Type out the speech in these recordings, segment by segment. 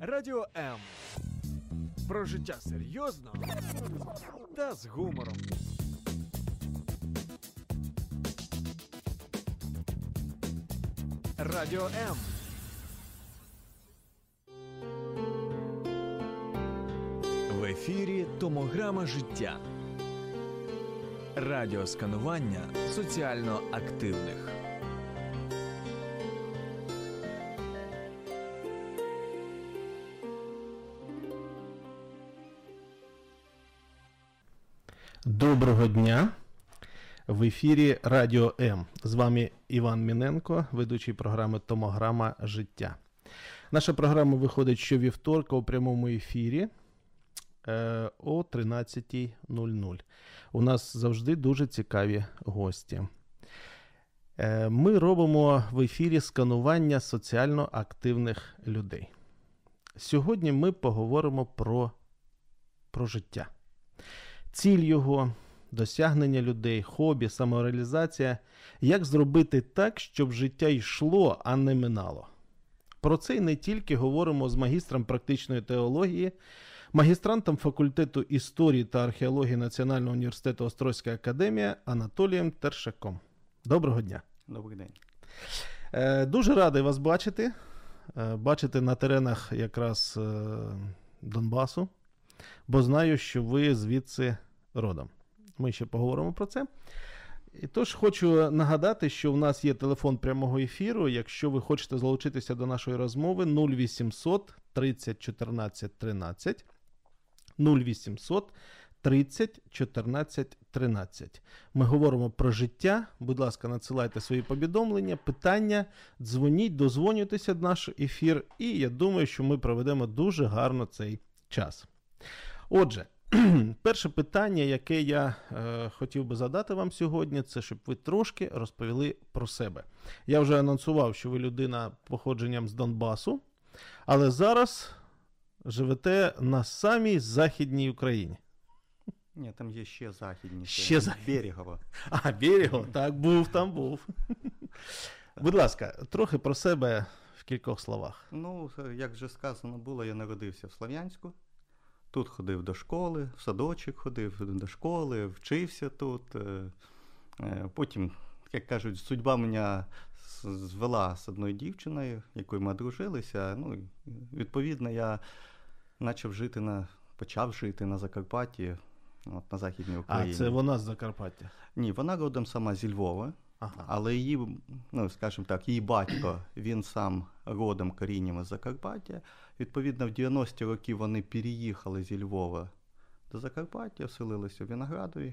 Радіо М. Про життя серйозно та з гумором. Радіо М. В ефірі «Томограма життя». Радіосканування соціально активних. Доброго дня! В ефірі Радіо М. З вами Іван Міненко, ведучий програми «Томограма життя». Наша програма виходить щовівторка у прямому ефірі о 13:00. У нас завжди дуже цікаві гості. Ми робимо в ефірі сканування соціально активних людей. Сьогодні ми поговоримо про життя. Ціль його, досягнення людей, хобі, самореалізація. Як зробити так, щоб життя йшло, а не минало. Про це і не тільки говоримо з магістром практичної теології, магістрантом факультету історії та археології Національного університету Острозька академія Анатолієм Тершаком. Доброго дня. Добрий день. Дуже радий вас бачити. Бачити на теренах якраз Донбасу, бо знаю, що ви звідси родом. Ми ще поговоримо про це. І тож хочу нагадати, що в нас є телефон прямого ефіру. Якщо ви хочете залучитися до нашої розмови, 0800 30 14 13. 0800 30 14 13. Ми говоримо про життя. Будь ласка, надсилайте свої повідомлення, питання, дзвоніть, дозвонюйтеся до наш ефір. І я думаю, що ми проведемо дуже гарно цей час. Отже, перше питання, яке я хотів би задати вам сьогодні, це щоб ви трошки розповіли про себе. Я вже анонсував, що ви людина походженням з Донбасу, але зараз живете на самій Західній Україні. Ні, там є ще західніше. Ще Берегово. А, Берегово, так, там був. Будь ласка, трохи про себе в кількох словах. Ну, як вже сказано було, я народився в Слов'янську. Тут ходив до школи, в садочок ходив до школи, вчився тут. Потім, як кажуть, судьба мене звела з одною дівчиною, якою ми одружилися. Ну, відповідно, я почав жити на Закарпатті, на Західній Україні. А, це вона з Закарпаття? Ні, вона родом сама зі Львова. Ага. Але її, скажімо так, її батько, він сам родом корінням із Закарпаття. Відповідно, в 90-ті роки вони переїхали зі Львова до Закарпаття, оселилися в Виноградові.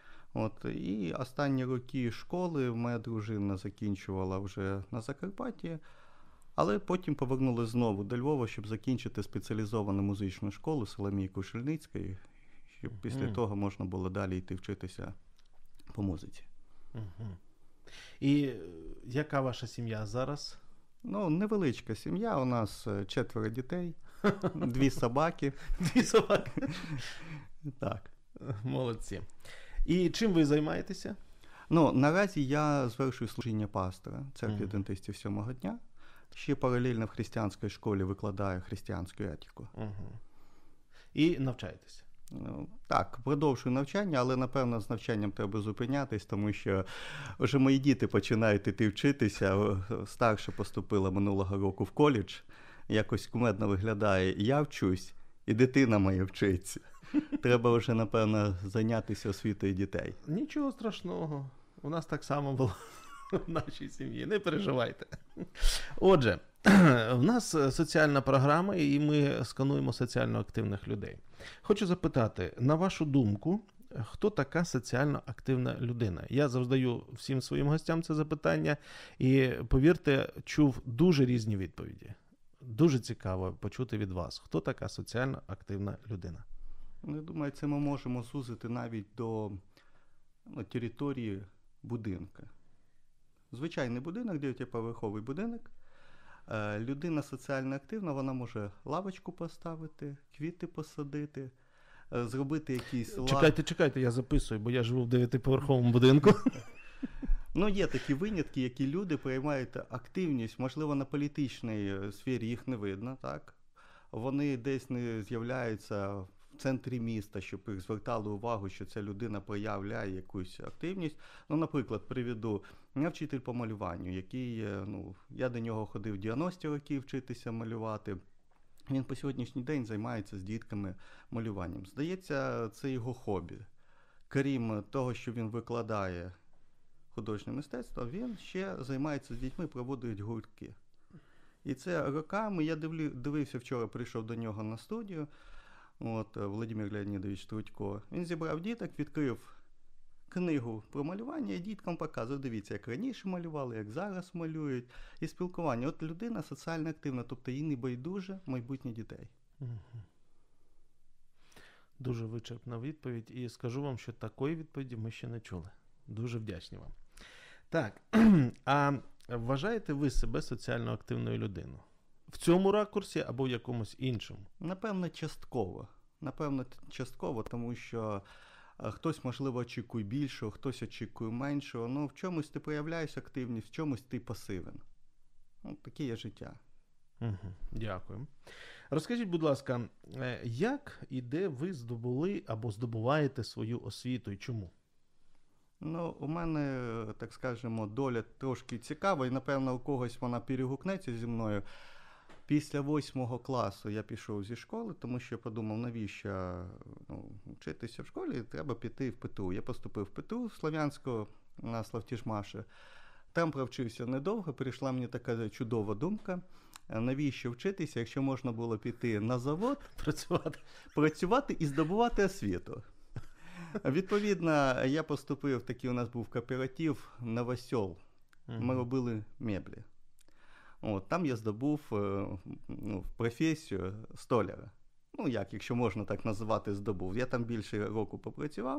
І останні роки школи моя дружина закінчувала вже на Закарпатті, але потім повернули знову до Львова, щоб закінчити спеціалізовану музичну школу Соломії Кушельницької, щоб після того можна було далі йти вчитися по музиці. Угу. І яка ваша сім'я зараз? Невеличка сім'я. У нас 4 дітей, 2 собаки. 2 собаки? Так. Молодці. І чим ви займаєтеся? Наразі я звершую служіння пастора церкви адвентистів 7-го дня. Ще паралельно в християнській школі викладаю християнську етику. Угу. І навчаєтеся? Так, продовжую навчання, але, напевно, з навчанням треба зупинятись, тому що вже мої діти починають іти вчитися. Старша поступила минулого року в коледж. Якось кумедно виглядає. Я вчусь, і дитина моя вчиться. Треба вже, напевно, зайнятися освітою дітей. Нічого страшного. У нас так само було в нашій сім'ї. Не переживайте. Отже, в нас соціальна програма, і ми скануємо соціально активних людей. Хочу запитати, на вашу думку, хто така соціально активна людина? Я завжди всім своїм гостям це запитання, і, повірте, чув дуже різні відповіді. Дуже цікаво почути від вас, хто така соціально активна людина? Я думаю, це ми можемо зузити навіть до території будинка. Звичайний будинок, 9-поверховий будинок. Людина соціально активна, вона може лавочку поставити, квіти посадити, зробити якийсь Чекайте, я записую, бо я живу в 9-поверховому будинку. Є такі винятки, які люди приймають активність, можливо, на політичній сфері їх не видно, так? вони десь не з'являються в центрі міста, щоб їх звертали увагу, що ця людина проявляє якусь активність. Ну, наприклад, приведу, у мене вчитель по малюванню, який, я до нього ходив 90 років вчитися малювати. Він по сьогоднішній день займається з дітками малюванням. Здається, це його хобі. Крім того, що він викладає художнє мистецтво, він ще займається з дітьми, проводить гуртки. І це роками, я дивився, вчора прийшов до нього на студію, Володимир Леонідович Трудько. Він зібрав діток, відкрив книгу про малювання і діткам показує, дивіться, як раніше малювали, як зараз малюють. І спілкування. От людина соціально активна, тобто їй не байдуже майбутнє дітей. Дуже вичерпна відповідь. І скажу вам, що такої відповіді ми ще не чули. Дуже вдячні вам. Так, а вважаєте ви себе соціально активною людиною? В цьому ракурсі або в якомусь іншому? Напевно, частково, тому що хтось, можливо, очікує більшого, хтось очікує меншого. Ну, в чомусь ти проявляєш активність, в чомусь ти пасивен. Таке є життя. Дякую. Розкажіть, будь ласка, як і де ви здобули або здобуваєте свою освіту і чому? Ну, у мене, так скажемо, доля трошки цікава, і, напевно, у когось вона перегукнеться зі мною. Після 8 класу я пішов зі школи, тому що подумав, навіщо вчитися в школі, треба піти в ПТУ. Я поступив в ПТУ Слов'янську на Славтішмаші. Там провчився недовго, прийшла мені така чудова думка, навіщо вчитися, якщо можна було піти на завод, працювати і здобувати освіту. Відповідно, я поступив, такий у нас був кооператив «Новосьол». Ми робили меблі. Там я здобув професію столяра. Якщо можна так називати, здобув. Я там більше року попрацював.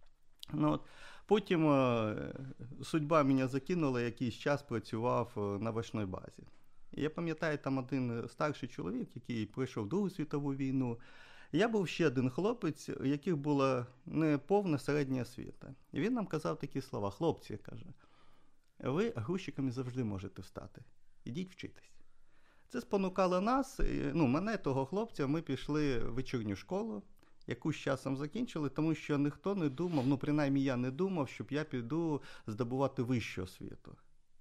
Потім судьба мене закинула, якийсь час працював на овочній базі. І я пам'ятаю, там один старший чоловік, який пройшов Другу світову війну. Я був ще один хлопець, у яких була неповна середня освіта. І він нам казав такі слова: хлопці, каже, ви грузчиками завжди можете стати. Ідіть вчитись. Це спонукало нас, мене, того хлопця, ми пішли в вечірню школу, яку з часом закінчили, тому що ніхто не думав, принаймні я не думав, щоб я піду здобувати вищу освіту.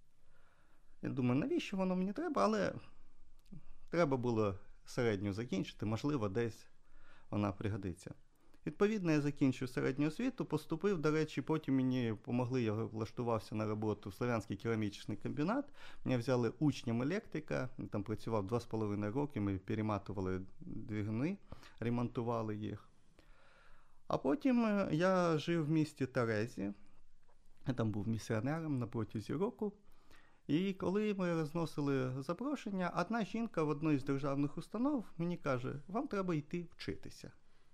Я думаю, навіщо воно мені треба, але треба було середню закінчити, можливо, десь вона пригодиться. Відповідно, я закінчив середню освіту, поступив, до речі, потім мені допомогли, я влаштувався на роботу в Слов'янський керамічний комбінат. Мене взяли учнем електрика, там працював 2,5 роки, ми перематували двигуни, ремонтували їх. А потім я жив в місті Терезі, я там був місіонером на протязі року. І коли ми розносили запрошення, одна жінка в одній з державних установ мені каже, вам треба йти вчитися.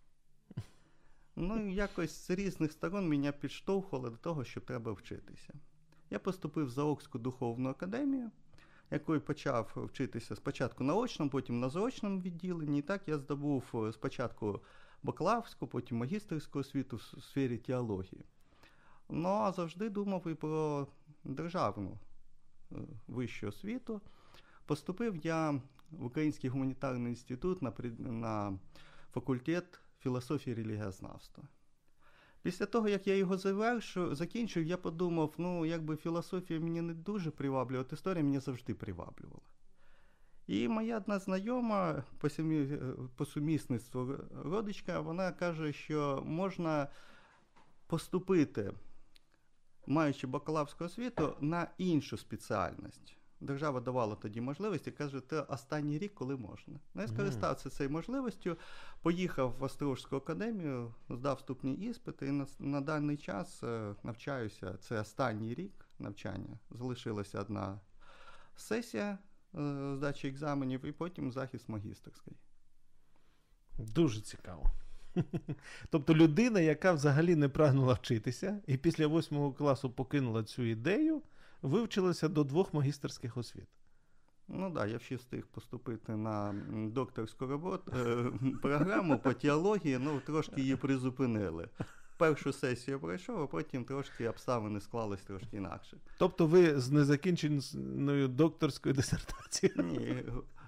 Якось з різних сторон мене підштовхувало до того, що треба вчитися. Я поступив в Заокську духовну академію, якою почав вчитися спочатку на очному, потім на заочному відділенні. І так я здобув спочатку бакалаврську, потім магістерську освіту в сфері теології. А завжди думав і про державну вищу освіту. Поступив я в Український гуманітарний інститут на факультет філософії і релігієзнавства. Після того, як я його закінчив, я подумав, філософія мені не дуже приваблювала, історія мене завжди приваблювала. І моя одна знайома, по сумісництву родичка, вона каже, що можна поступити, маючи бакалаврську освіту, на іншу спеціальність. Держава давала тоді можливість і каже, це останній рік, коли можна. Я скористався цією можливістю, поїхав в Острожську академію, здав вступні іспити і на даний час навчаюся. Це останній рік навчання. Залишилася одна сесія здачі екзаменів і потім захист магістерський. Дуже цікаво. Тобто людина, яка взагалі не прагнула вчитися і після 8 класу покинула цю ідею, вивчилася до 2 магістерських освіт. Я ще встиг поступити на докторську програму по теології, трошки її призупинили. Першу сесію пройшов, а потім трошки обставини склались трошки інакше. Тобто ви з незакінченою докторською дисертацією? Ні,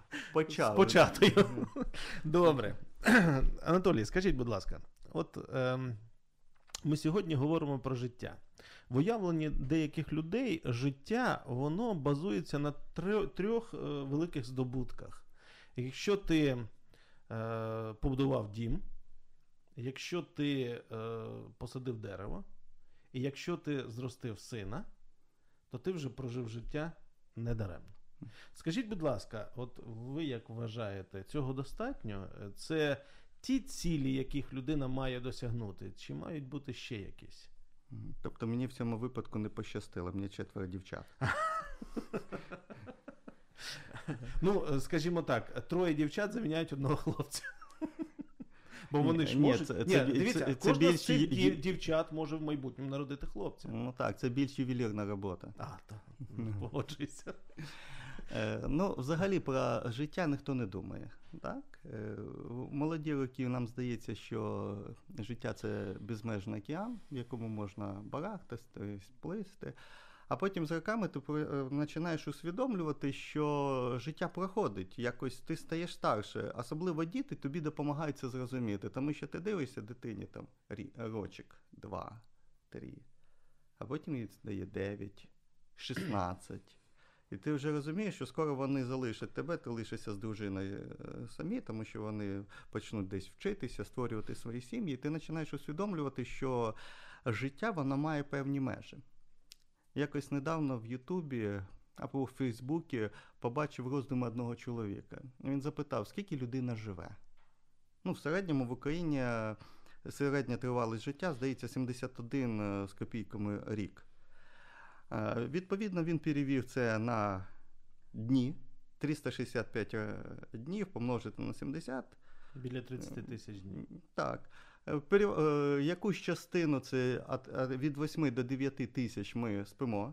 почали. З початою. Добре. Анатолій, скажіть, будь ласка, от ми сьогодні говоримо про життя. В уявленні деяких людей життя, воно базується на трьох великих здобутках. Якщо ти побудував дім, якщо ти посадив дерево, і якщо ти зростив сина, то ти вже прожив життя недаремно. Скажіть, будь ласка, от ви як вважаєте, цього достатньо? Це ті цілі, яких людина має досягнути, чи мають бути ще якісь? Тобто мені в цьому випадку не пощастило, мені 4 дівчат. Ну, скажімо так, 3 дівчат заміняють одного хлопця. Бо вони ж Ні, можуть... Дивіться, це кожна з більш цих дівчат може в майбутньому народити хлопця. Ну так, це більш ювелірна робота. Так, погоджуюся. Ну, взагалі про життя ніхто не думає. Так? В молоді роки нам здається, що життя – це безмежний океан, в якому можна барахтати, плисти. А потім з роками ти починаєш усвідомлювати, що життя проходить, якось ти стаєш старше. Особливо діти тобі допомагають це зрозуміти, тому що ти дивишся дитині там рочок, 2, 3, а потім їй стає 9, 16. І ти вже розумієш, що скоро вони залишать тебе, ти лишишся з дружиною самі, тому що вони почнуть десь вчитися, створювати свої сім'ї, і ти починаєш усвідомлювати, що життя, воно має певні межі. Якось недавно в Ютубі або в Фейсбуці побачив роздуми одного чоловіка. Він запитав, скільки людина живе. Ну, в середньому в Україні середня тривалість життя, здається, 71 з копійками рік. Відповідно, він перевів це на дні, 365 днів помножити на 70. Біля 30 тисяч днів. Так. Якусь частину, це від 8 до 9 тисяч ми спимо,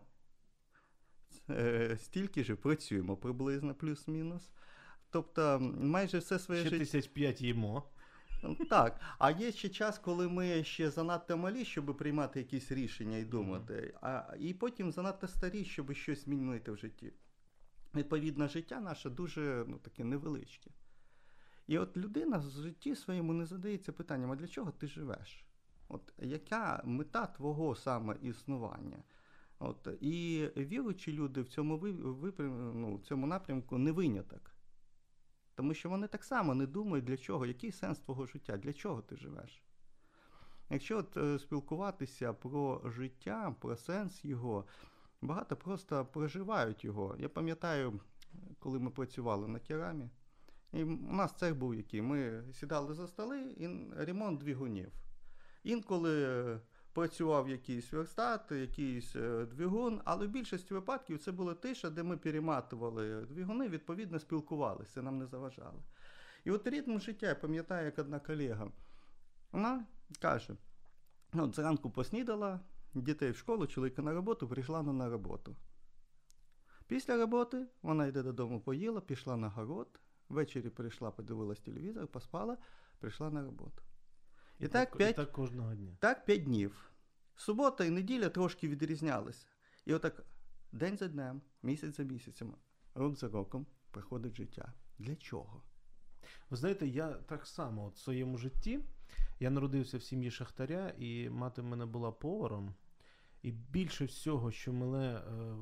стільки ж працюємо приблизно, плюс-мінус. Тобто майже все своє ще життя... 1005 їмо. Так, а є ще час, коли ми ще занадто малі, щоб приймати якісь рішення і думати, і потім занадто старі, щоб щось змінити в житті. Відповідно, життя наше дуже таке невеличке. І от людина в житті своєму не задається питанням, а для чого ти живеш? От яка мета твого саме існування? От, і віруючі люди в цьому напрямку не виняток. Тому що вони так само не думають, для чого, який сенс твого життя, для чого ти живеш. Якщо спілкуватися про життя, про сенс його, багато просто проживають його. Я пам'ятаю, коли ми працювали на керамі, і у нас цех був який, ми сідали за столи і ремонт двигунів. Інколи працював якийсь верстат, якийсь двигун, але в більшості випадків це була тиша, де ми перематували двигуни, відповідно спілкувалися, нам не заважали. І от ритм життя, я пам'ятаю, як одна колега, вона каже, от зранку поснідала, дітей в школу, чоловіка на роботу, прийшла на роботу. Після роботи вона йде додому, поїла, пішла на город, ввечері прийшла, подивилась телевізор, поспала, прийшла на роботу. І так кожного дня. Так 5 днів. Субота і неділя трошки відрізнялися. І отак день за днем, місяць за місяцем, рок за роком приходить життя. Для чого? Ви знаєте, я так само в своєму житті, я народився в сім'ї шахтаря, і мати в мене була поваром. І більше всього, що мене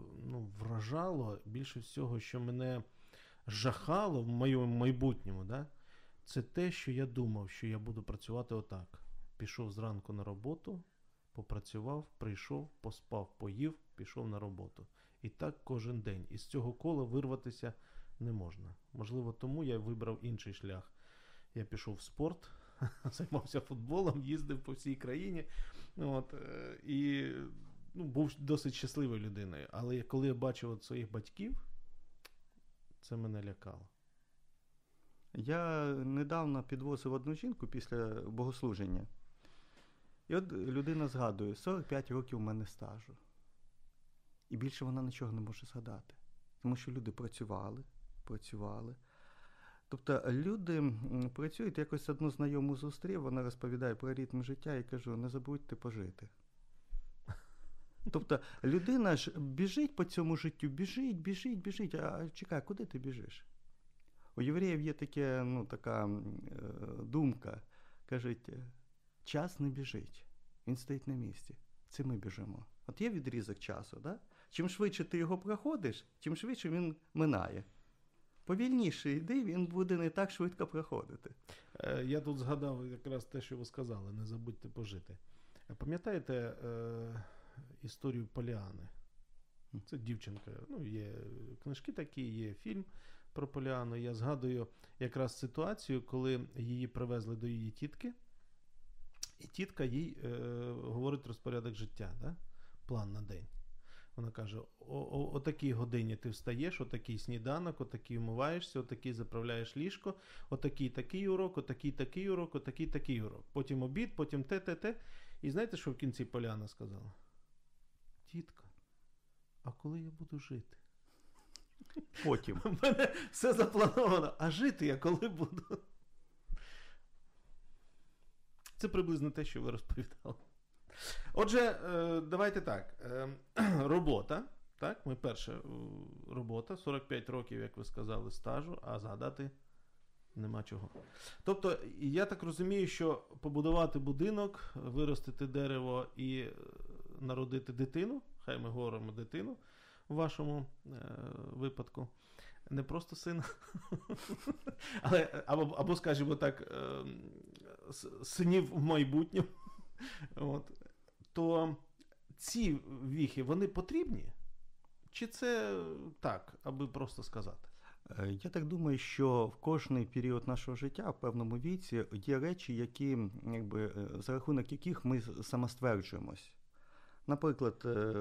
вражало, більше всього, що мене жахало в моєму майбутньому, да, це те, що я думав, що я буду працювати отак. Пішов зранку на роботу, попрацював, прийшов, поспав, поїв, пішов на роботу. І так кожен день. Із цього кола вирватися не можна. Можливо, тому я вибрав інший шлях. Я пішов в спорт, займався футболом, їздив по всій країні. І був досить щасливою людиною. Але коли я бачив своїх батьків, це мене лякало. Я недавно підвозив одну жінку після богослуження. І от людина згадує, 45 років у мене стажу. І більше вона нічого не може згадати. Тому що люди працювали. Тобто люди працюють, якось одну знайому зустрів, вона розповідає про ритм життя і кажу, не забудьте пожити. Тобто людина ж біжить по цьому життю, біжить. А чекай, куди ти біжиш? У євреїв є така думка, кажуть, час не біжить, він стоїть на місці, це ми біжимо. От є відрізок часу, да? Чим швидше ти його проходиш, тим швидше він минає. Повільніше йди, він буде не так швидко проходити. Я тут згадав якраз те, що ви сказали, не забудьте пожити. Пам'ятаєте історію Поліани? Це дівчинка. Є книжки такі, є фільм про Поліану. Я згадую якраз ситуацію, коли її привезли до її тітки, і тітка їй говорить розпорядок життя, да? План на день. Вона каже, о такій годині ти встаєш, о такий сніданок, о такий вмиваєшся, о такий заправляєш ліжко, о такий урок, о такий урок, о такий урок. Потім обід, потім те. І знаєте, що в кінці Поліана сказала? Тітка, а коли я буду жити? Потім. У мене все заплановано, а жити я коли буду? Це приблизно те, що ви розповідали. Отже, давайте так. Робота. Так, ми перша робота, 45 років, як ви сказали, стажу, а згадати нема чого. Тобто, я так розумію, що побудувати будинок, виростити дерево і народити дитину, хай ми говоримо дитину в вашому випадку, не просто сина, або, скажімо так, синів в майбутньому, то ці віхи, вони потрібні? Чи це так, аби просто сказати? Я так думаю, що в кожний період нашого життя, в певному віці, є речі, які, за рахунок яких ми самостверджуємось. Наприклад,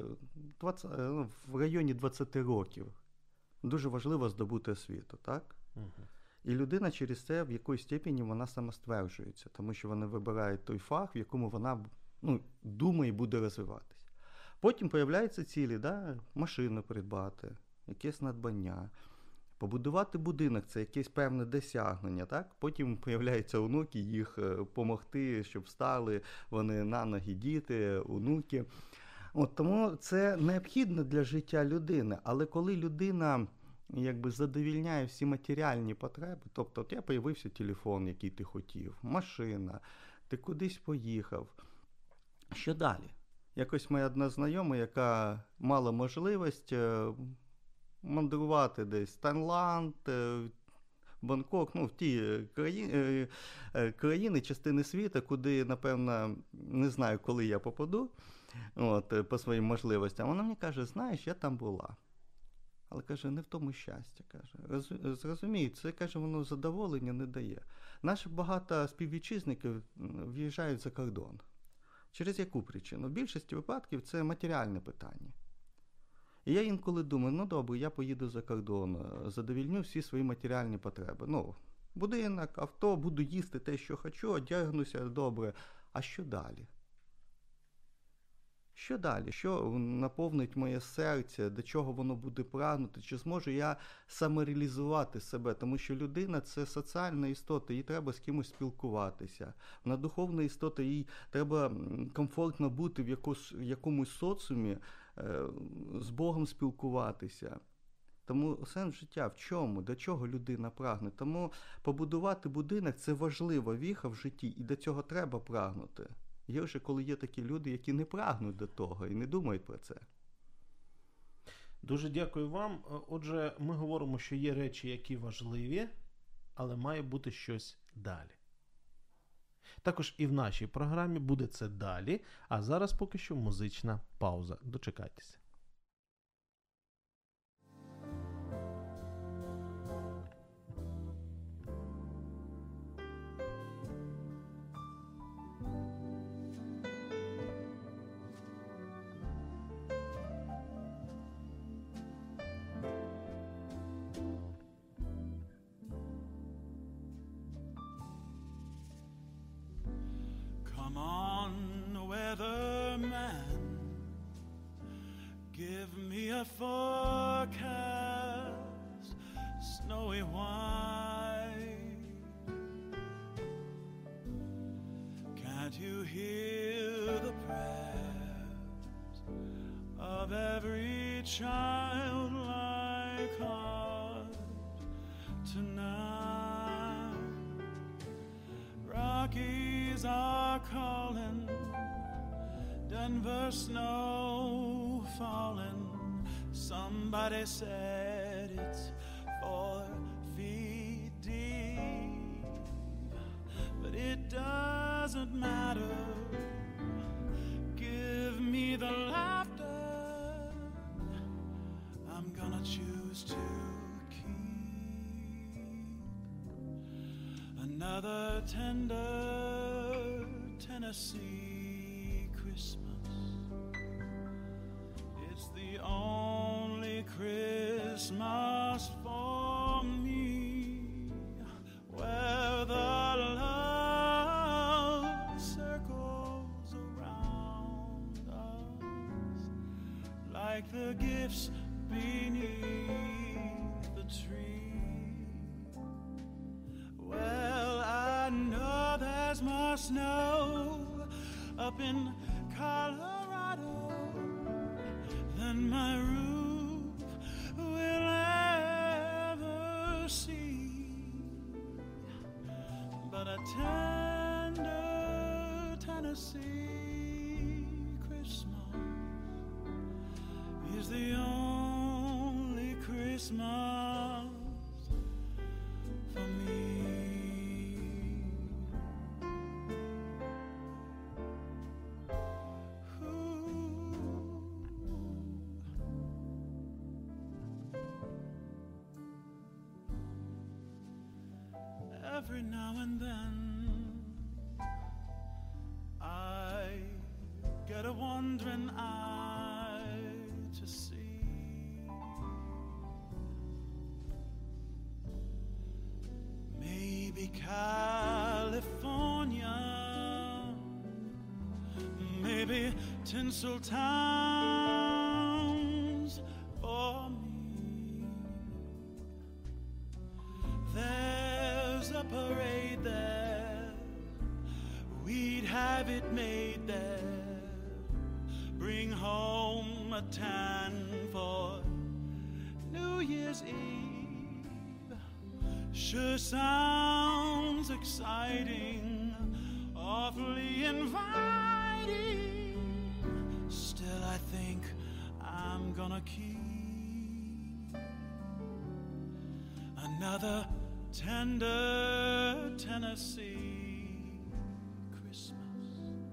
в районі 20 років дуже важливо здобути освіту, так? Угу. І людина через це в якоїсь степені вона самостверджується, тому що вона вибирає той фах, в якому вона думає буде розвиватися. Потім появляються цілі, да? Машину придбати, якесь надбання. Побудувати будинок – це якесь певне досягнення, так? Потім появляються онуки, їх допомогти, щоб встали вони на ноги, діти, онуки. Тому це необхідно для життя людини, але коли людина задовільняє всі матеріальні потреби, тобто от я появився телефон, який ти хотів, машина, ти кудись поїхав, що далі? Якось моя одна знайома, яка мала можливість мандрувати десь Таїланд, Бангкок, в ті країни, частини світу, куди, напевно, не знаю, коли я попаду, по своїм можливостям. Вона мені каже, знаєш, я там була. Але, каже, не в тому щастя, каже. Зрозумієте, це, каже, воно задоволення не дає. Наші багато співвітчизників в'їжджають за кордон. Через яку причину? В більшості випадків це матеріальне питання. І я інколи думаю, добре, я поїду за кордон, задовільню всі свої матеріальні потреби. Будинок, авто, буду їсти те, що хочу, одягнуся добре. А що далі? Що далі? Що наповнить моє серце? До чого воно буде прагнути? Чи зможу я самореалізувати себе? Тому що людина – це соціальна істота, їй треба з кимось спілкуватися. Вона духовна істота, їй треба комфортно бути в якомусь соціумі, з Богом спілкуватися. Тому сенс життя в чому? До чого людина прагне? Тому побудувати будинок – це важлива віха в житті, і до цього треба прагнути. Гірше, коли є такі люди, які не прагнуть до того і не думають про це. Дуже дякую вам. Отже, ми говоримо, що є речі, які важливі, але має бути щось далі. Також і в нашій програмі буде це далі, а зараз поки що музична пауза. Дочекайтеся. Come on, weatherman, give me a forecast, snowy white. Can't you hear the prayers of every childlike heart tonight? Rockies are calling, Denver snow falling. Somebody said it's 4 feet deep, but it doesn't matter. Give me the laughter, I'm gonna choose to keep another tender Tennessee Christmas. It's the only Christmas for me where the love circles around us like the gifts beneath the tree. Well, I know there's more snow up in Colorado than my roof will ever see, but a tender Tennessee Christmas is the only Christmas for me. Every now and then I get a wandering eye to see. Maybe California, maybe tinsel towns for me. There's a parade there, we'd have it made there. Bring home a tan for New Year's Eve. Sure sounds exciting, awfully inviting. Still I think I'm gonna keep another tender Tennessee Christmas.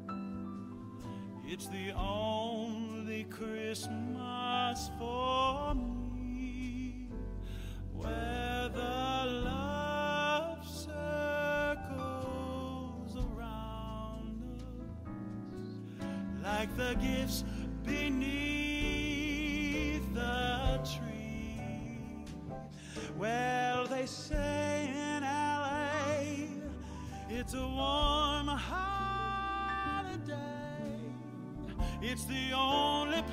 It's the only Christmas for me where the love circles around us like the gifts beneath the tree. Well, they say in LA it's a warm holiday. It's the only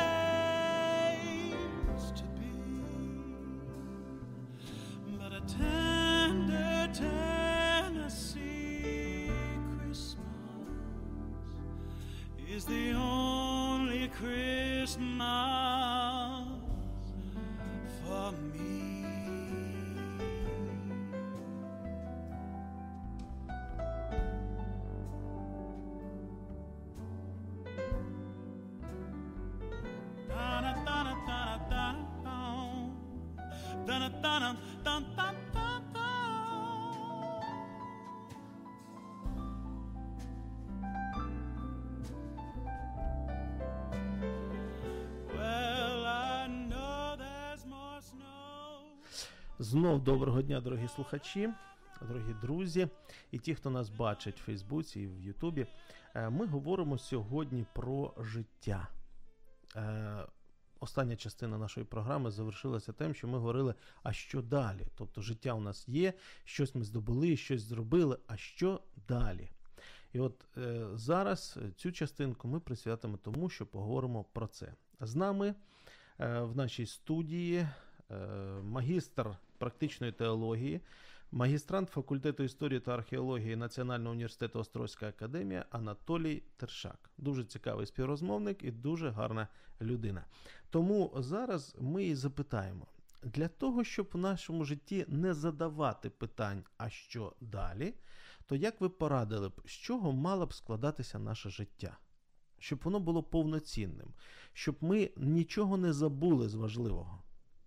place to be. But a tender Tennessee Christmas is the only Christmas for me. Знов доброго дня, дорогі слухачі, дорогі друзі і ті, хто нас бачить в Фейсбуці і в Ютубі. Ми говоримо сьогодні про життя. Остання частина нашої програми завершилася тим, що ми говорили, а що далі? Тобто життя у нас є, щось ми здобули, щось зробили, а що далі? І от зараз цю частинку ми присвятимо тому, що поговоримо про це. З нами в нашій студії магістр практичної теології, магістрант факультету історії та археології Національного університету Острозька академія Анатолій Тершак. Дуже цікавий співрозмовник і дуже гарна людина. Тому зараз ми і запитаємо, Для того, щоб в нашому житті не задавати питань, а що далі, то як ви порадили б, з чого мало б складатися наше життя? Щоб воно було повноцінним, щоб ми нічого не забули з важливого.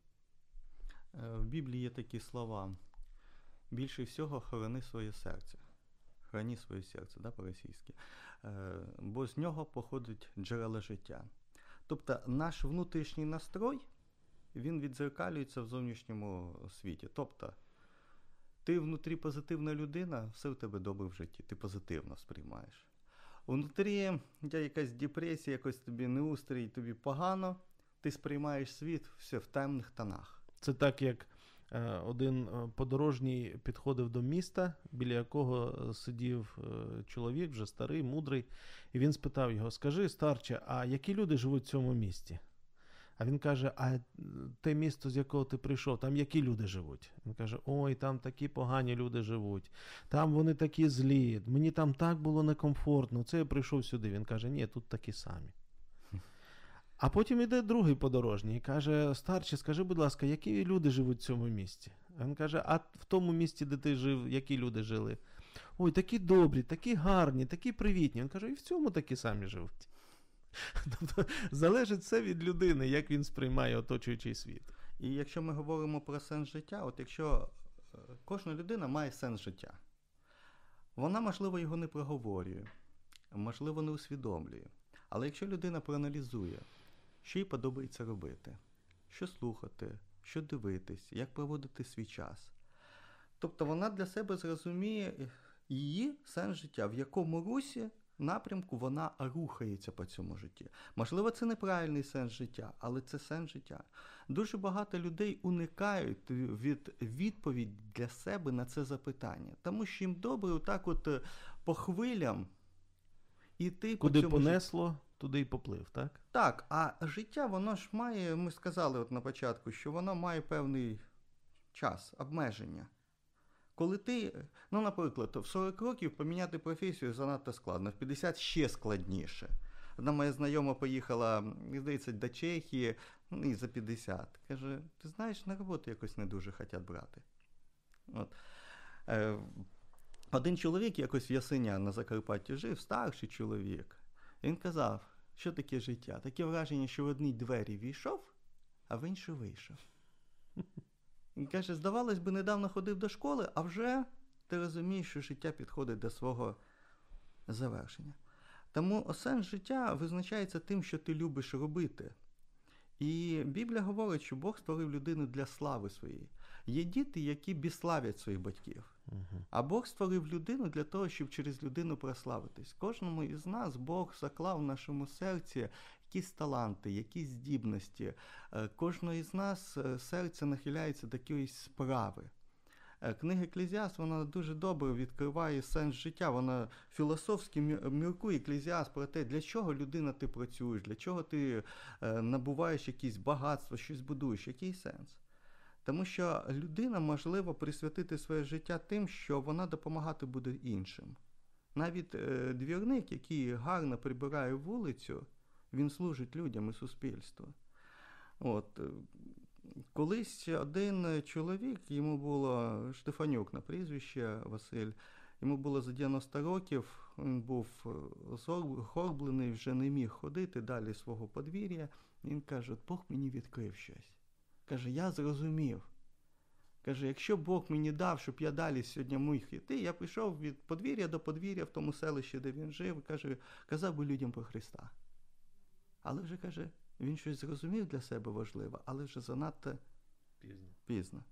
В Біблії є такі слова. Більше всього хорони своє серце. Храні своє серце, да, по-російськи. Бо з нього походить джерело життя. Тобто наш внутрішній настрой, він віддзеркалюється в зовнішньому світі. Тобто ти внутрі позитивна людина, все в тебе добре в житті, ти позитивно сприймаєш. Внутрі якась депресія, якось тобі неустрій, тобі погано, ти сприймаєш світ все в темних тонах. Це так, як один подорожній підходив до міста, біля якого сидів чоловік, вже старий, мудрий, і він спитав його: скажи, старче, а які люди живуть в цьому місті? А він каже: а те місто, з якого ти прийшов, там які люди живуть? Він каже: ой, там такі погані люди живуть, там вони такі злі, мені там так було некомфортно, це я прийшов сюди. Він каже: ні, тут такі самі. А потім іде другий подорожній і каже: старче, скажи, будь ласка, які люди живуть в цьому місті? А він каже: а в тому місті, де ти жив, які люди жили? Ой, такі добрі, такі гарні, такі привітні. Він каже: і в цьому такі самі живуть. Тобто залежить все від людини, як він сприймає оточуючий світ. І якщо ми говоримо про сенс життя, от якщо кожна людина має сенс життя, вона, можливо, його не проговорює, можливо, не усвідомлює. Але якщо людина проаналізує, що їй подобається робити, що слухати, що дивитись, як проводити свій час, тобто вона для себе зрозуміє її сенс життя, в якому русі, напрямку вона рухається по цьому житті. Можливо, це неправильний сенс життя, але це сенс життя. Дуже багато людей уникають від відповіді для себе на це запитання, тому що їм добре отак от по хвилям іти по Куди цьому понесло, туди й поплив, так? Так, а життя, воно ж має, ми сказали от на початку, що воно має певний час, обмеження. Коли ти, наприклад, в 40 років поміняти професію занадто складно, в 50 ще складніше. Одна моя знайома поїхала, здається, до Чехії, і за 50. Каже: ти знаєш, на роботу якось не дуже хочуть брати. От. Один чоловік якось в Ясеня на Закарпатті жив, старший чоловік. Він казав: що таке життя? Таке враження, що в одні двері війшов, а в інші вийшов. Він каже: здавалось би, недавно ходив до школи, а вже ти розумієш, що життя підходить до свого завершення. Тому сенс життя визначається тим, що ти любиш робити. І Біблія говорить, що Бог створив людину для слави своєї. Є діти, які біславлять своїх батьків. А Бог створив людину для того, щоб через людину прославитись. Кожному із нас Бог заклав в нашому серці якісь таланти, якісь здібності. Кожного із нас серце нахиляється до якоїсь справи. Книга Еклезіаст, вона дуже добре відкриває сенс життя. Вона філософськи міркує, Еклезіаст, про те, для чого людина ти працюєш, для чого ти набуваєш якісь багатства, щось будуєш, який сенс. Тому що людина можливо присвятити своє життя тим, що вона допомагати буде іншим. Навіть двірник, який гарно прибирає вулицю, він служить людям і суспільству. От. Колись один чоловік, йому було Штефанюк на прізвище Василь, йому було за 90 років, він був горблений, вже не міг ходити далі свого подвір'я. Він каже: Бог мені відкрив щось. Каже: я зрозумів. Каже: якщо Бог мені дав, щоб я далі сьогодні міг йти, я пішов від подвір'я до подвір'я в тому селищі, де він жив, каже, казав би людям про Христа. Але вже, каже, він щось зрозумів для себе важливе, але вже занадто пізно.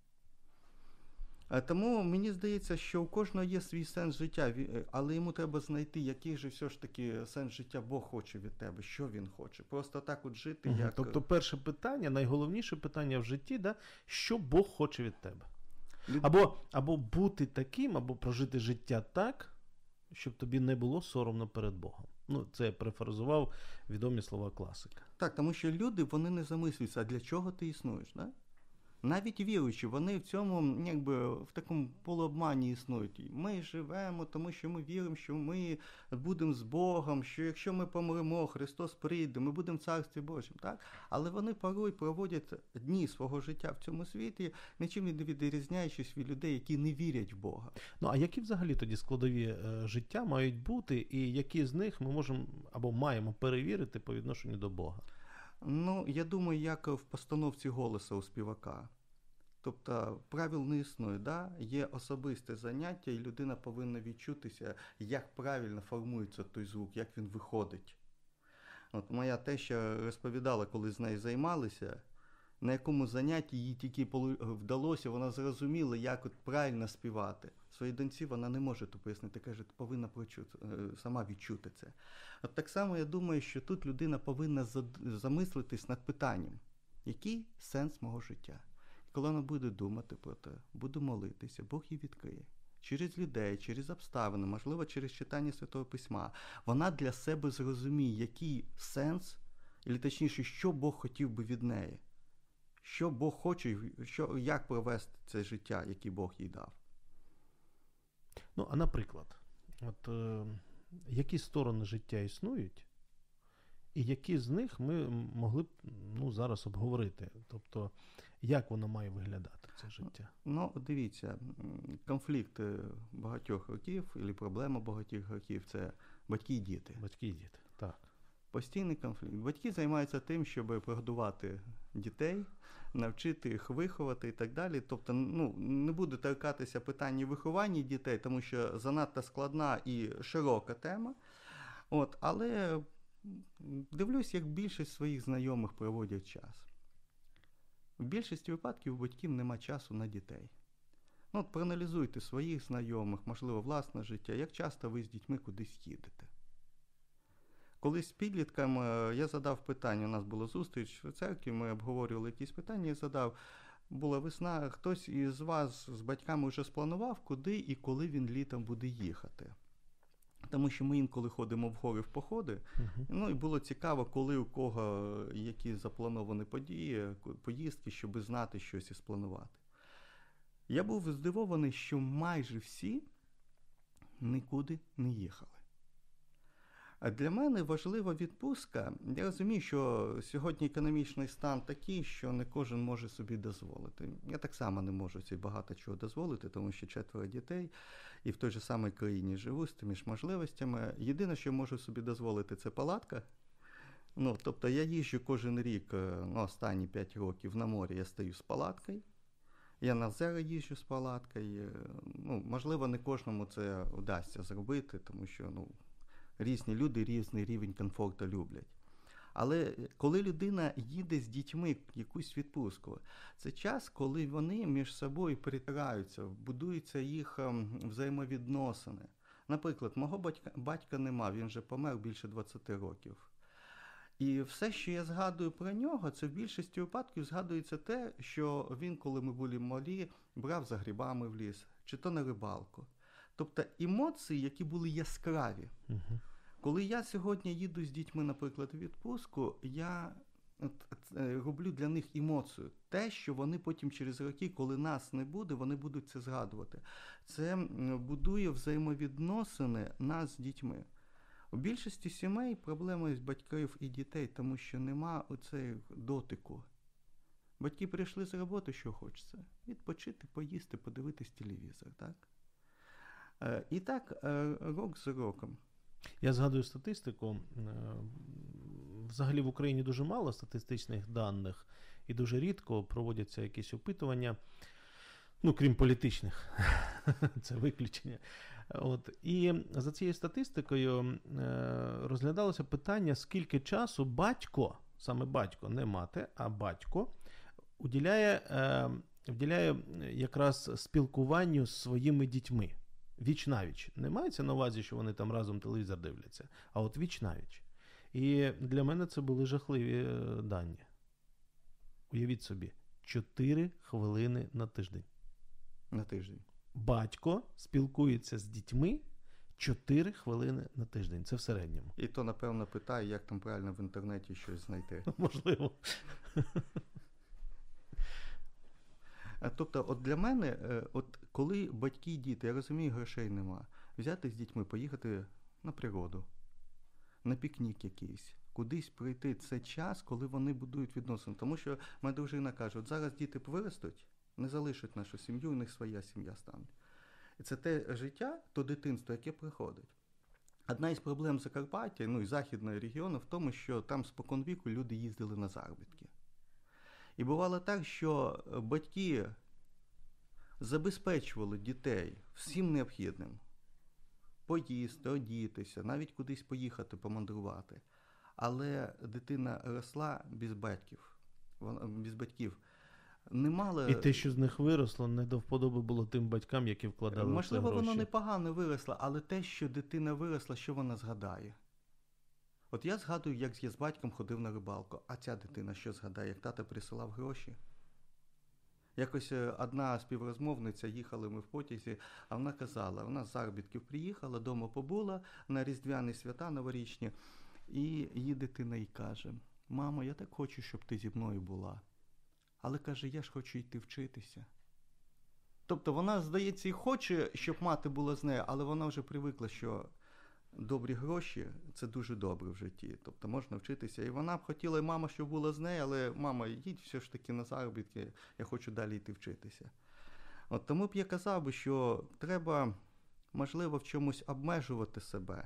Тому мені здається, що у кожного є свій сенс життя, але йому треба знайти, який же все ж таки сенс життя Бог хоче від тебе, що він хоче. Просто так от жити, як... Тобто перше питання, найголовніше питання в житті, да? Що Бог хоче від тебе? Або бути таким, або прожити життя так, щоб тобі не було соромно перед Богом. Це я перефразував відомі слова класика. Так, тому що люди, вони не замислюються, а для чого ти існуєш, да? Навіть віруючі, вони в цьому, якби, в такому полуобмані існують. Ми живемо, тому що ми віримо, що ми будемо з Богом, що якщо ми помремо, Христос прийде, ми будемо в Царстві Божому, так? Але вони порой проводять дні свого життя в цьому світі, нічим не відрізняючись від людей, які не вірять в Бога. Ну, а які взагалі тоді складові життя мають бути, і які з них ми можемо або маємо перевірити по відношенню до Бога? Ну, я думаю, як в постановці голосу у співака. Тобто правил не існує, да? Є особисте заняття, і людина повинна відчутися, як правильно формується той звук, як він виходить. От моя теща розповідала, коли з нею займалися, на якому занятті їй тільки вдалося, вона зрозуміла, як от правильно співати. Своїй доньці вона не може то пояснити, каже, ти повинна сама відчути це. От так само я думаю, що тут людина повинна замислитись над питанням, який сенс мого життя? І коли вона буде думати про те, буде молитися, Бог їй відкриє. Через людей, через обставини, можливо, через читання Святого Письма, вона для себе зрозуміє, який сенс, і точніше, що Бог хотів би від неї. Що Бог хоче, як провести це життя, яке Бог їй дав. Ну, а наприклад, які сторони життя існують, і які з них ми могли б зараз обговорити? Тобто, як воно має виглядати, це життя? Ну, дивіться, конфлікт багатьох років, або проблема багатьох років – це батьки і діти. Батьки і діти, так. Постійний конфлікт. Батьки займаються тим, щоб прогодувати дітей, навчити їх виховати і так далі. Тобто, не буду торкатися питання виховання дітей, тому що занадто складна і широка тема. Але дивлюсь, як більшість своїх знайомих проводять час. В більшості випадків у батьків нема часу на дітей. Проаналізуйте своїх знайомих, можливо, власне життя, як часто ви з дітьми кудись їдете. Колись з підлітком я задав питання, у нас була зустріч в церкві, ми обговорювали якісь питання, я задав, була весна, хтось із вас з батьками вже спланував, куди і коли він літом буде їхати. Тому що ми інколи ходимо в гори в походи, і було цікаво, коли у кого які заплановані події, поїздки, щоб знати щось і спланувати. Я був здивований, що майже всі нікуди не їхали. А для мене важлива відпустка. Я розумію, що сьогодні економічний стан такий, що не кожен може собі дозволити. Я так само не можу собі багато чого дозволити, тому що 4 дітей і в той же самій країні живу з тими ж можливостями. Єдине, що можу собі дозволити, це палатка. Тобто я їжджу кожен рік, останні 5 років на морі я стою з палаткою. Я на озера їжджу з палаткою. Можливо, не кожному це вдасться зробити, тому що, різні люди різний рівень комфорту люблять. Але коли людина їде з дітьми в якусь відпустку, це час, коли вони між собою перетираються, будуються їх взаємовідносини. Наприклад, мого батька нема, він вже помер більше 20 років. І все, що я згадую про нього, це в більшості випадків згадується те, що він, коли ми були малі, брав за грибами в ліс, чи то на рибалку. Тобто емоції, які були яскраві. Коли я сьогодні їду з дітьми, наприклад, у відпустку, я роблю для них емоцію. Те, що вони потім через роки, коли нас не буде, вони будуть це згадувати. Це будує взаємовідносини нас з дітьми. У більшості сімей проблема з батьків і дітей, тому що нема оцеї дотику. Батьки прийшли з роботи, що хочеться? Відпочити, поїсти, подивитись телевізор, так? І так, рок за роком. Я згадую статистику. Взагалі в Україні дуже мало статистичних даних і дуже рідко проводяться якісь опитування, крім політичних, це виключення. І за цією статистикою розглядалося питання, скільки часу батько, саме батько, не мати, а батько, уділяє якраз спілкуванню з своїми дітьми. Віч-навіч. Не мається на увазі, що вони там разом телевізор дивляться, а от віч-навіч. І для мене це були жахливі дані. Уявіть собі, 4 хвилини на тиждень. На тиждень. Батько спілкується з дітьми 4 хвилини на тиждень. Це в середньому. І то, напевно, питає, як там правильно в інтернеті щось знайти. Можливо. Тобто, от для мене, от коли батьки і діти, я розумію, грошей нема, взяти з дітьми, поїхати на природу, на пікнік якийсь, кудись прийти, це час, коли вони будують відносини. Тому що моя дружина каже, от зараз діти виростуть, не залишать нашу сім'ю, у них своя сім'я стане. І це те життя, то дитинство, яке приходить. Одна із проблем Закарпаття, і західного регіону, в тому, що там споконвіку люди їздили на заробітки. І бувало так, що батьки забезпечували дітей всім необхідним. Поїсти, одітися, навіть кудись поїхати, помандрувати. Але дитина росла без батьків. Без батьків. Не мала... І те, що з них виросло, не до вподоби було тим батькам, які вкладали в це гроші. Можливо, воно непогано виросло, але те, що дитина виросла, що вона згадає? От я згадую, як я з батьком ходив на рибалку, а ця дитина що згадає, як тато присилав гроші? Якось одна співрозмовниця, їхали ми в потязі, а вона казала, вона з заробітків приїхала, вдома побула на різдвяні свята новорічні, і її дитина їй каже, мамо, я так хочу, щоб ти зі мною була. Але, каже, я ж хочу йти вчитися. Тобто вона, здається, і хоче, щоб мати була з нею, але вона вже привикла, що добрі гроші – це дуже добре в житті. Тобто можна вчитися. І вона б хотіла, і мама, щоб була з нею, але мама, йдіть все ж таки на заробітки, я хочу далі йти вчитися. От тому б я казав би, що треба, можливо, в чомусь обмежувати себе.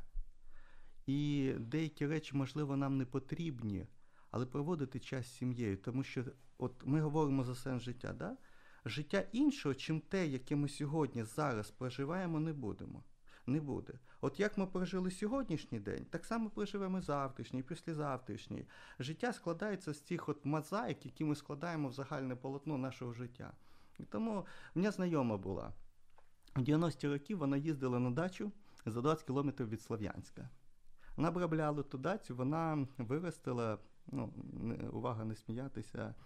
І деякі речі, можливо, нам не потрібні, але проводити час з сім'єю. Тому що от ми говоримо за сенс життя, да? Життя іншого, чим те, яке ми сьогодні, зараз проживаємо, не буде. От як ми прожили сьогоднішній день, так само проживемо завтрашній, післязавтрашній. Життя складається з цих от мозаїк, які ми складаємо в загальне полотно нашого життя. І тому в мене знайома була. У 90-ті роки вона їздила на дачу за 20 кілометрів від Слов'янська. Вона обробляла ту дачу, вона виростила, увага, не сміятися,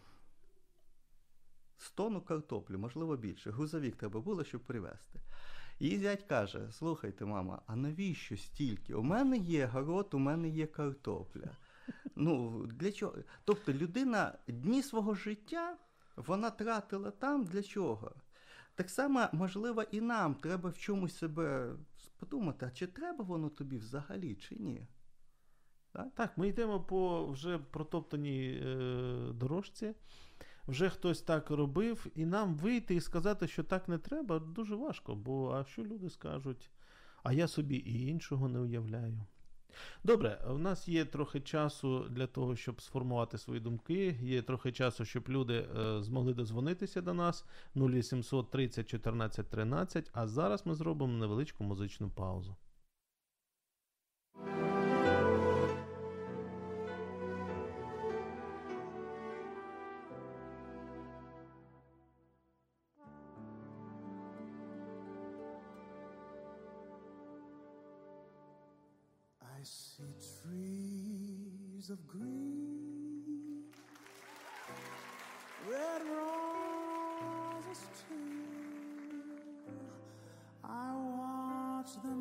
100 тонн картоплі, можливо більше. Грузовик треба було, щоб привезти. Її зять каже, слухайте, мама, а навіщо стільки? У мене є город, у мене є картопля. Для чого? Тобто людина дні свого життя, вона тратила там для чого? Так само, можливо, і нам треба в чомусь себе подумати, а чи треба воно тобі взагалі, чи ні? Так, ми йдемо по вже протоптаній дорожці. Вже хтось так робив, і нам вийти і сказати, що так не треба, дуже важко. Бо а що люди скажуть? А я собі і іншого не уявляю. Добре, у нас є трохи часу для того, щоб сформувати свої думки. Є трохи часу, щоб люди змогли дозвонитися до нас. 0800 30 14 13. А зараз ми зробимо невеличку музичну паузу. I see trees of green, red roses too. I watch them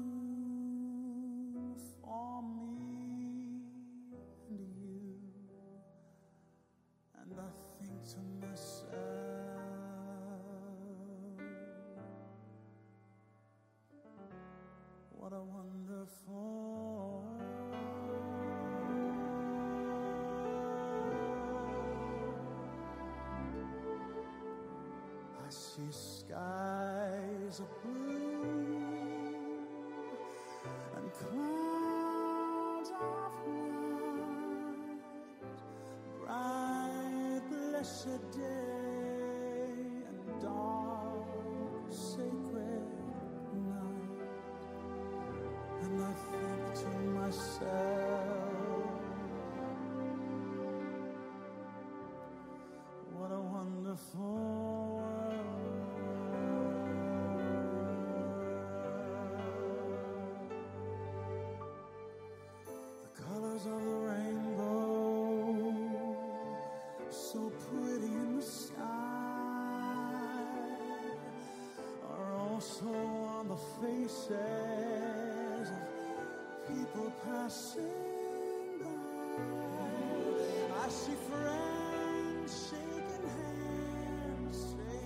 bloom for me and you, and I think to myself, what a wonderful I see skies of blue and clouds of white, bright blessed day and dark sacred night. And I think to myself, what a wonderful world. The colors of the rainbow, so pretty in the sky, are also on the faces of people passing by. I see friends shaking hands,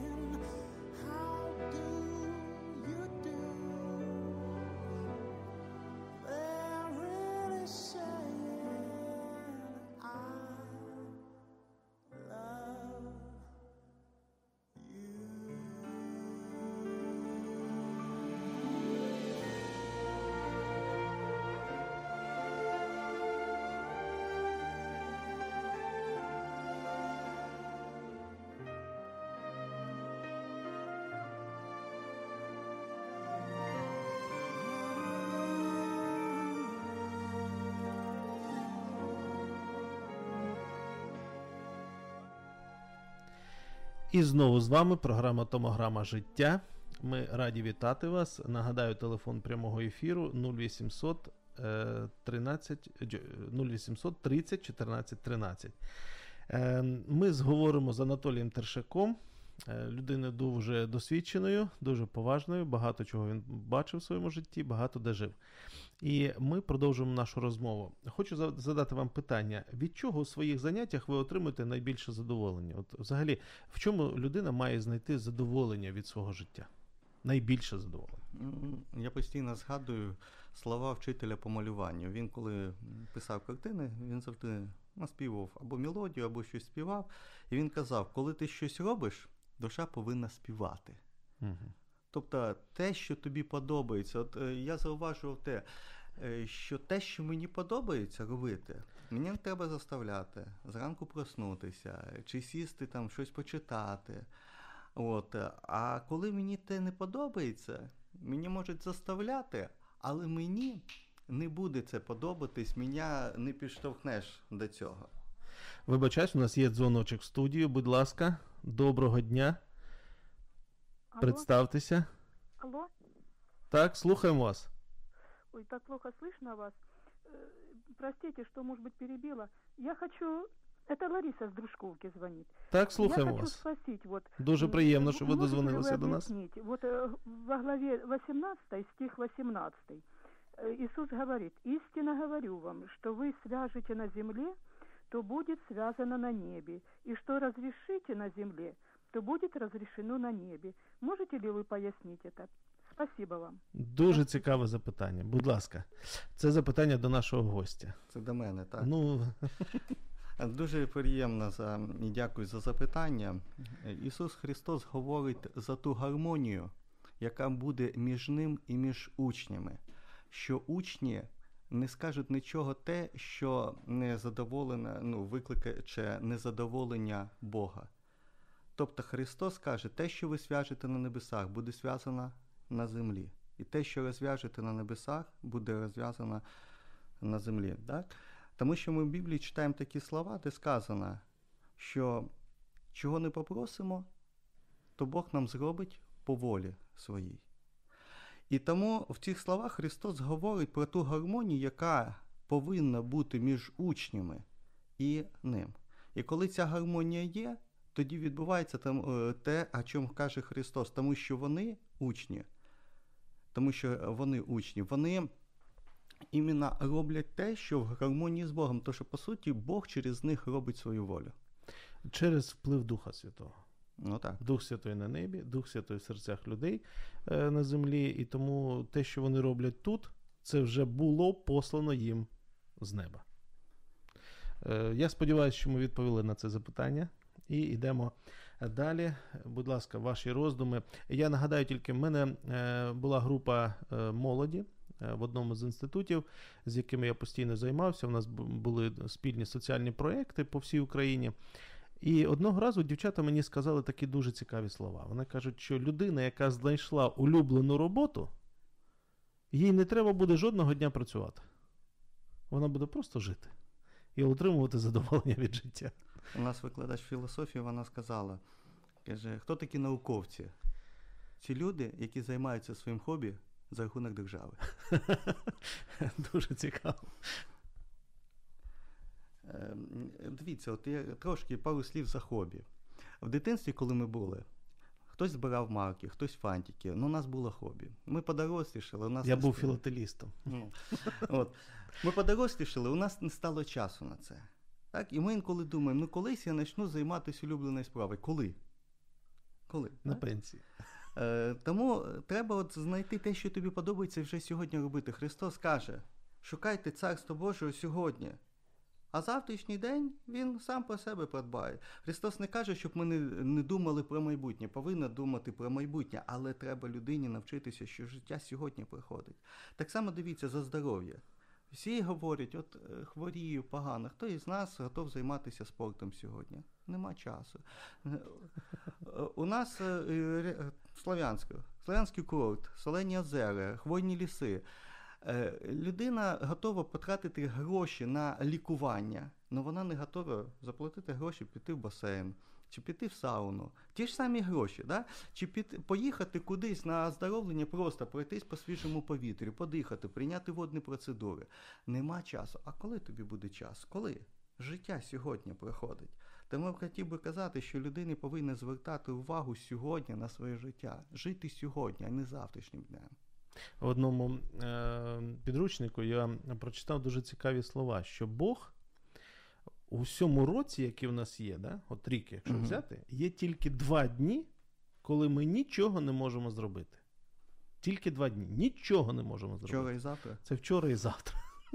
І знову з вами програма «Томограма життя». Ми раді вітати вас. Нагадаю, телефон прямого ефіру 0800 30 14 13. Ми зговоримо з Анатолієм Тершаком, людиною дуже досвідченою, дуже поважною, багато чого він бачив в своєму житті, багато де жив. І ми продовжуємо нашу розмову. Хочу задати вам питання, від чого у своїх заняттях ви отримуєте найбільше задоволення? От взагалі, в чому людина має знайти задоволення від свого життя? Найбільше задоволення? Я постійно згадую слова вчителя по малюванню. Він, коли писав картини, він завжди наспівав або мелодію, або щось співав. І він казав, коли ти щось робиш, душа повинна співати. Угу. Тобто те, що тобі подобається. От я зауважував що те, що мені подобається робити, мені не треба заставляти зранку проснутися, чи сісти там щось почитати. А коли мені те не подобається, мені можуть заставляти, але мені не буде це подобатись, мене не підштовхнеш до цього. Вибачаюсь, у нас є дзвоночок в студію, будь ласка, доброго дня. Алло? Представтеся. Алло? Так, слухаємо вас. Ой, так плохо слышно вас. Простите, что, может быть, перебила. Я хочу... Это Лариса с Дружковки звонит. Так, слухаємо Я хочу вас. спросить, вот... Дуже приємно, що ви можете ли дозвонилися вы до нас. объяснить? Вот во главе 18, стих 18, Иисус говорит: «Истинно говорю вам, что вы свяжете на земле, то будет связано на небе, и что разрешите на земле, то будет разрешено на небе». Можете ли вы пояснить это? Спасибо вам. Дуже цікаве запитання. Будь ласка, це запитання до нашого гостя. Це до мене, так? Ну, Дуже приємно і дякую за запитання. Ісус Христос говорить за ту гармонію, яка буде між ним і між учнями. Що учні не скажуть нічого те, що не задоволено, викликає незадоволення Бога. Тобто Христос каже, те, що ви зв'яжете на небесах, буде зв'язано на землі. І те, що розв'яжете на небесах, буде розв'язано на землі. Так? Тому що ми в Біблії читаємо такі слова, де сказано, що чого не попросимо, то Бог нам зробить по волі своїй. І тому в цих словах Христос говорить про ту гармонію, яка повинна бути між учнями і ним. І коли ця гармонія є, тоді відбувається те, о чому каже Христос, тому що вони учні, вони іменно роблять те, що в гармонії з Богом, тому що, по суті, Бог через них робить свою волю. через вплив Духа Святого. Ну так. Дух Святий на небі, Дух Святий в серцях людей на землі, і тому те, що вони роблять тут, це вже було послано їм з неба. Я сподіваюся, що ми відповіли на це запитання. І йдемо далі. Будь ласка, ваші роздуми. Я нагадаю тільки, в мене була група молоді в одному з інститутів, з якими я постійно займався. У нас були спільні соціальні проекти по всій Україні. І одного разу дівчата мені сказали такі дуже цікаві слова. Вони кажуть, що людина, яка знайшла улюблену роботу, їй не треба буде жодного дня працювати. Вона буде просто жити і отримувати задоволення від життя. У нас викладач філософії, вона сказала, каже, хто такі науковці? Ці люди, які займаються своїм хобі за рахунок держави. Дуже цікаво. Дивіться, от я трошки пару слів за хобі. В дитинстві, коли ми були, хтось збирав марки, хтось фантики, у нас було хобі. Ми подорослішали. Я був філателістом. Ми подорослішали, у нас не стало часу на це. Так? І ми інколи думаємо, колись я почну займатися улюбленою справою. Коли? На пенсії. Тому треба знайти те, що тобі подобається, і вже сьогодні робити. Христос каже, шукайте Царство Божого сьогодні. А завтрашній день, він сам про себе подбає. Христос не каже, щоб ми не думали про майбутнє. Повинні думати про майбутнє, але треба людині навчитися, що життя сьогодні приходить. Так само дивіться за здоров'я. Всі говорять, от хворію погано. Хто із нас готов займатися спортом сьогодні? Нема часу. У нас Слов'янський курорт, солені озера, хвойні ліси. Людина готова потратити гроші на лікування, але вона не готова заплатити гроші, піти в басейн, чи піти в сауну, ті ж самі гроші, да? Чи поїхати кудись на оздоровлення, просто пройтись по свіжому повітрю, подихати, прийняти водні процедури. Нема часу. А коли тобі буде час? Коли? Життя сьогодні проходить. Тому я хотів би казати, що людина повинна звертати увагу сьогодні на своє життя. Жити сьогодні, а не завтрашнім днем. В одному підручнику я прочитав дуже цікаві слова, що Бог у всьому році, який в нас є, да? От рік, якщо взяти, є тільки 2 дні, коли ми нічого не можемо зробити. Тільки 2 дні. Нічого не можемо зробити. Вчора і завтра? Це вчора і завтра.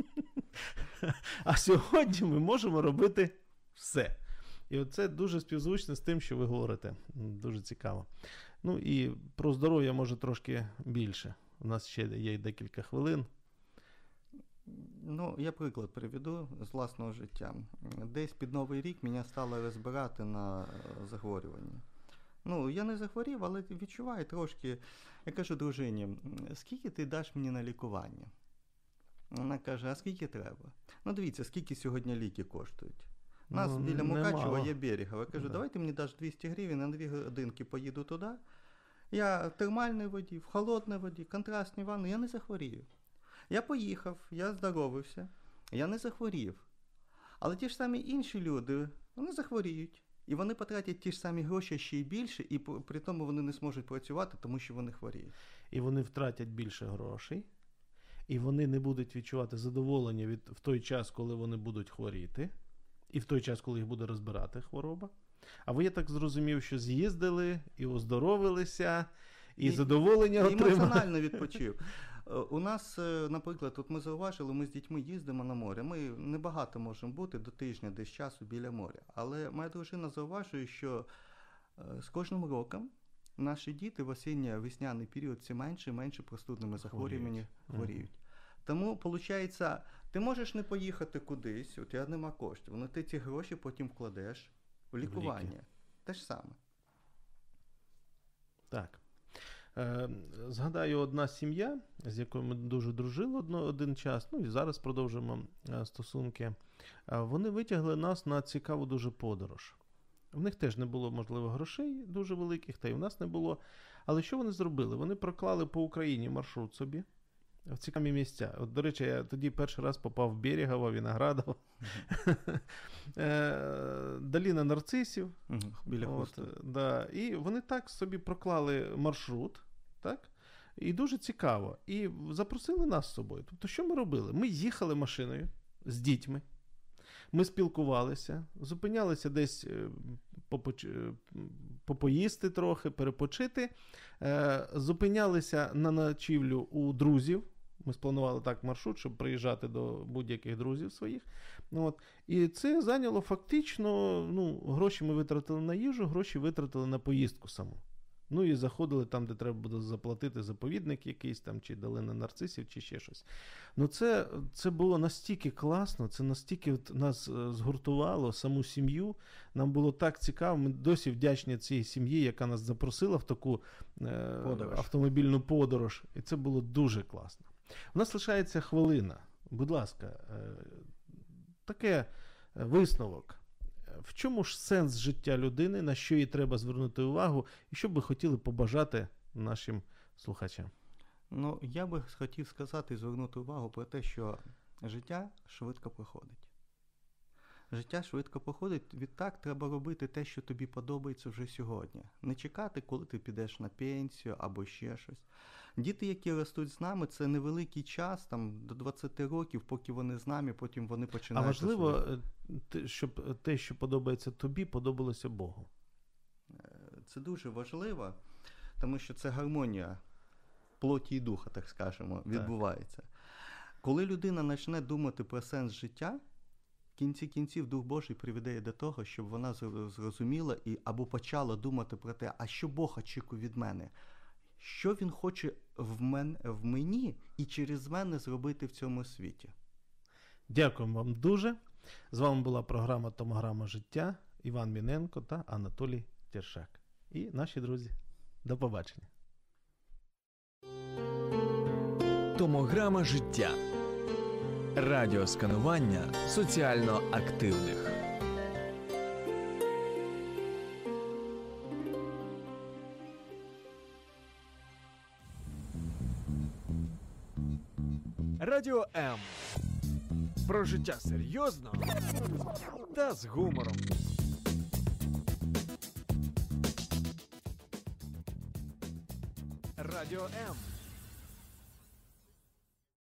А сьогодні ми можемо робити все. І це дуже співзвучно з тим, що ви говорите. Дуже цікаво. Ну і про здоров'я може трошки більше. У нас ще є декілька хвилин. Ну, я приклад приведу з власного життя. Десь під Новий рік мене стало розбирати на захворювання. Ну, я не захворів, але відчуваю трошки. Я кажу дружині, скільки ти даш мені на лікування? Вона каже, а скільки треба? Ну, дивіться, скільки сьогодні ліки коштують. У нас біля Мукачева є Берегова. Я кажу, давай ти мені даш 200 гривень, на 2 годинки поїду туди. Я в термальній воді, в холодній воді, контрастній ванні, я не захворію. Я поїхав, я здоровився, я не захворів. Але ті ж самі інші люди, вони захворіють. І вони потратять ті ж самі гроші ще й більше, і при тому вони не зможуть працювати, тому що вони хворіють. І вони втратять більше грошей, і вони не будуть відчувати задоволення в той час, коли вони будуть хворіти, і в той час, коли їх буде розбирати хвороба. А ви, я так зрозумів, що з'їздили і оздоровилися, і задоволення отримали. Емоціонально відпочив. У нас, наприклад, от ми зауважили, ми з дітьми їздимо на море. Ми небагато можемо бути до тижня десь часу біля моря. Але моя дружина зауважує, що з кожним роком наші діти в осінньо-весняний період все менше і менше простудними захворюваннями хворіють. Тому, виходить, ти можеш не поїхати кудись, у тебе нема коштів, але ти ці гроші потім вкладеш у лікування. Те ж саме. Так. Згадаю, одна сім'я, з якою ми дуже дружили один час, ну і зараз продовжуємо стосунки, вони витягли нас на цікаву дуже подорож. В них теж не було, можливо, грошей дуже великих, та й в нас не було. Але що вони зробили? Вони проклали по Україні маршрут собі в цікаві місця. От, до речі, я тоді перший раз попав в Берегово, Виноградово, долина нарцисів. Біля Хусту. І вони так собі проклали маршрут, так? І дуже цікаво. І запросили нас з собою. Тобто, що ми робили? Ми їхали машиною з дітьми, ми спілкувалися, зупинялися десь попоїсти трохи, перепочити, зупинялися на ночівлю у друзів. Ми спланували так маршрут, щоб приїжджати до будь-яких друзів своїх. І це зайняло фактично, гроші ми витратили на їжу, гроші витратили на поїздку саму. Ну і заходили там, де треба буде заплатити заповідник якийсь там, чи долина нарцисів, чи ще щось. Це було настільки класно, це настільки нас згуртувало, саму сім'ю. Нам було так цікаво, ми досі вдячні цій сім'ї, яка нас запросила в таку автомобільну подорож. І це було дуже класно. У нас лишається хвилина. Будь ласка, таке висновок. В чому ж сенс життя людини, на що їй треба звернути увагу, і що б ви хотіли побажати нашим слухачам? Ну, я би хотів сказати і звернути увагу про те, що життя швидко проходить. Життя швидко проходить, відтак треба робити те, що тобі подобається вже сьогодні. Не чекати, коли ти підеш на пенсію або ще щось. Діти, які ростуть з нами, це невеликий час, там, до 20 років, поки вони з нами, потім вони починають... А важливо, щоб те, що подобається тобі, подобалося Богу? Це дуже важливо, тому що це гармонія плоті і духа, так скажемо, відбувається. Коли людина почне думати про сенс життя, в кінці кінців Дух Божий приведе її до того, щоб вона зрозуміла або почала думати про те, а що Бог очікує від мене? Що Він хоче в мені і через мене зробити в цьому світі? Дякуємо вам дуже. З вами була програма «Томограма життя». Іван Міненко та Анатолій Тершак. І наші друзі. До побачення. Томограма життя. Радіосканування соціально активних. Радіо М. Про життя серйозно та з гумором. Радіо М.